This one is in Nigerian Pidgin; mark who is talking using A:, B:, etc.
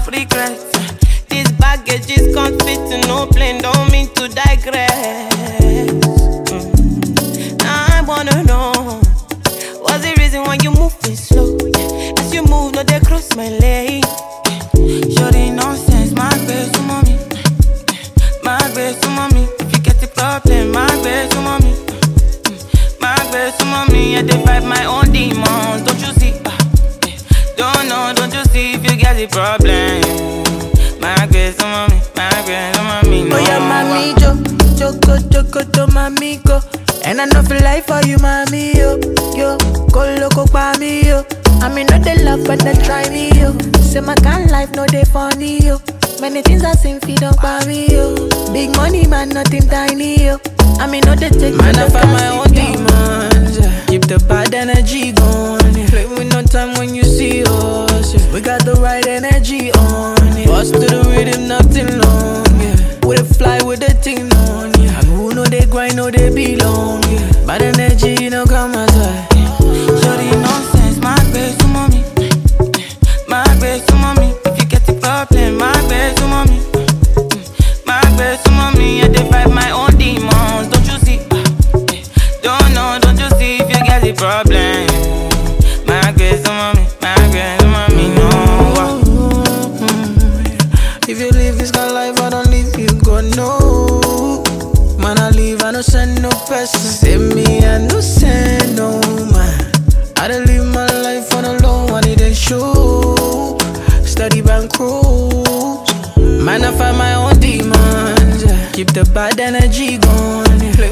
A: of regrets. This baggage is can't fit to no plane, don't mean to digress. Now I wanna know, what's the reason why you moving slow? As you move, no they cross my lane. Shorty nonsense, my best to mommy. My best to mommy. If you get the problem, my best to mommy. My best to mommy, I divide my own demons, don't you see? Don't know, don't you see if you get the problem? My best to mommy, my best to mommy. No.
B: Oh yeah, mami, choco, to mami, go. And I know feel like for you, mami, yo. Go loco pa me, yo. I mean, not the love, but they try me, yo. Say my kind life, no they funny, yo. Many things I seen feed up by me, yo. Big money, man, nothing tiny, yo. I mean, no they take
A: man, I find my own demons, yeah. Keep the bad energy going, yeah. Play with no time when you see us, yeah.
B: We got the right energy on, yeah.
A: Bust to the rhythm, nothing long, yeah.
B: We dey fly with the thing on, yeah. And who know they grind, know they belong, yeah.
A: Bad energy, no come outside. Shorty nonsense, my best to mommy. My best to mommy. If you get the problem, my best to mommy. My best to mommy. I divide my own demons, don't you see? Don't know, don't you see if you get the problem? My best to mommy. My best to mommy, no.
B: If you live this kind of life, I don't leave you, go no. Man, I leave, I no send no person. Say me, I no send no man. I don't live my life on a low, I need a show. Steady bank cruise.
A: Man, I find my own demons, yeah.
B: Keep the bad energy going, yeah.
A: Play